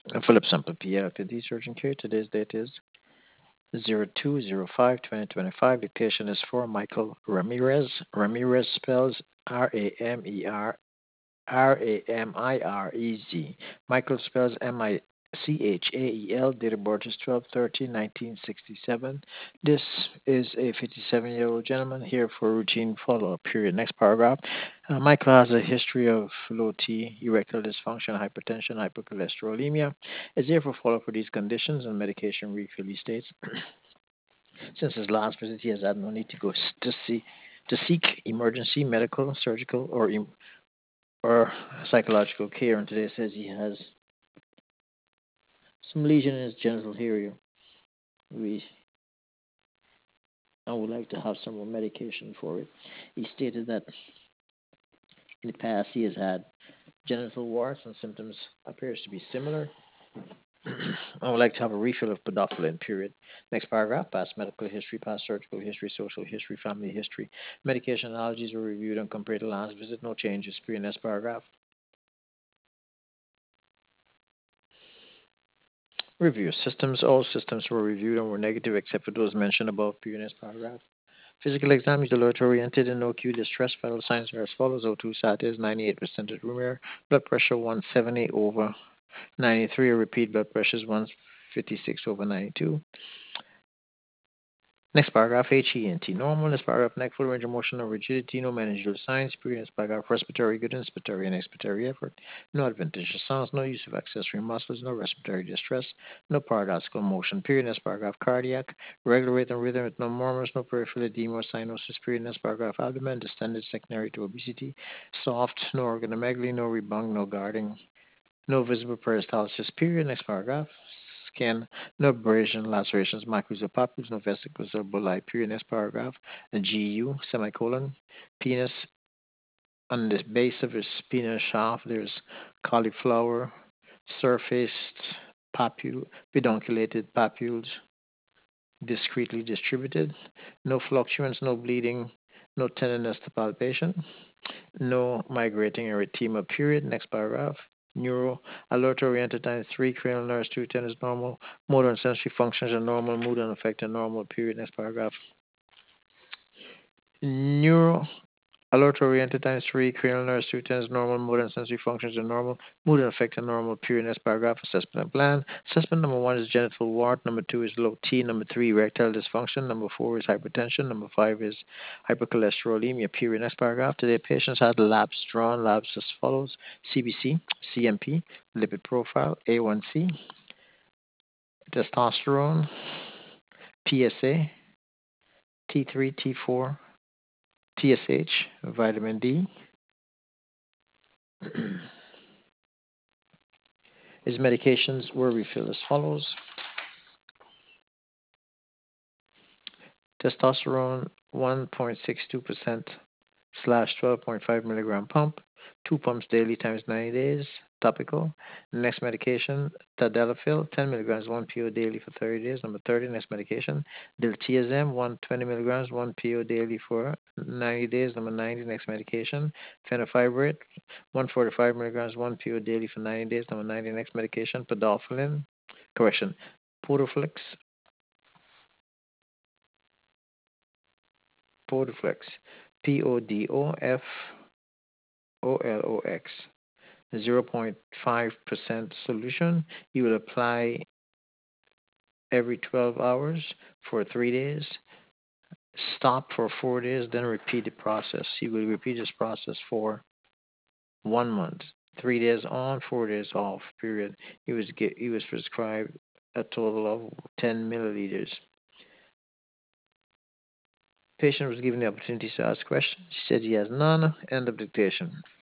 Philip Sample PLTD Surgeon Care. Today's date is 02/05/2025. Dictation is for Michael Ramirez. Ramirez spells Ramirez. Michael spells Michael. Date of birth is 12/13/1967. This is a 57-year-old gentleman here for routine follow-up period. Next paragraph. Michael has a history of low T, erectile dysfunction, hypertension, hypercholesterolemia. Is therefore follow for these conditions and medication refill, he states. Since his last visit, he has had no need to go to seek emergency medical, surgical, or psychological care. And today says he has some lesion in his genital area. We I would like to have some more medication for it. He stated that in the past he has had genital warts and symptoms appears to be similar. I would like to have a refill of podophyllin, period. Next paragraph, past medical history, past surgical history, social history, family history. Medication allergies were reviewed and compared to last visit. No changes, period. Next paragraph. Review systems. All systems were reviewed and were negative except for those mentioned above, period. Next paragraph. Physical exam is alert oriented and no acute distress. Vital signs are as follows: O2 sat is 98% at room air, blood pressure 170 over 93, repeat blood pressure is 156 over 92. Next paragraph, HENT normal. Next paragraph, neck full range of motion or rigidity, no manageable signs. Period. Next paragraph, respiratory good, inspiratory and expiratory effort. No adventitious sounds, no use of accessory muscles, no respiratory distress, no paradoxical motion. Period. Next paragraph, cardiac, regular rate and rhythm with no murmurs, no peripheral edema or cyanosis. Period. Next paragraph, abdomen, distended secondary to obesity, soft, no organomegaly, no rebound, no guarding, no visible peristalsis. Period. Next paragraph. Skin, no abrasion, lacerations, macros or papules, no vesicles or bulli. Period. Next paragraph. GU, semicolon. Penis, on the base of his penis shaft, there's cauliflower, surfaced papule, pedunculated papules, discretely distributed. No fluctuance, no bleeding, no tenderness to palpation. No migrating erythema, period. Next paragraph. Neuro, alert oriented times 3, cranial nerves 210 is normal. Motor and sensory functions are normal. Mood and affect are normal, period. Next paragraph. Neuro, alert oriented times 3, cranial nerves 210 is normal. Motor and sensory functions are normal. Mood and affect are normal, period. Next paragraph. Assessment and plan. Assessment number 1 is genital wart. Number 2 is low T. Number 3, erectile dysfunction. Number 4 is hypertension. Number 5 is hypercholesterolemia, period. Next paragraph. Today, patients had labs drawn. Labs as follows: CBC, CMP, lipid profile, A1C, testosterone, PSA, T3, T4, TSH, vitamin D. His medications were refilled as follows: testosterone 1.62% slash 12.5 milligram pump, 2 pumps daily times 90 days, topical. Next medication, tadalafil, 10 milligrams, 1 PO daily for 30 days. Number 30, next medication, diltiazem, 120 milligrams, 1 PO daily for 90 days. Number 90, next medication, fenofibrate, 145 milligrams, 1 PO daily for 90 days. Number 90, next medication, podophyllin, correction, Podoflex, Podoflex, Podofolox, 0.5% solution. You will apply every 12 hours for 3 days. Stop for 4 days, then repeat the process. You will repeat this process for 1 month. 3 days on, 4 days off. Period. He was prescribed a total of 10 milliliters. Patient was given the opportunity to ask questions. He said he has none. End of dictation.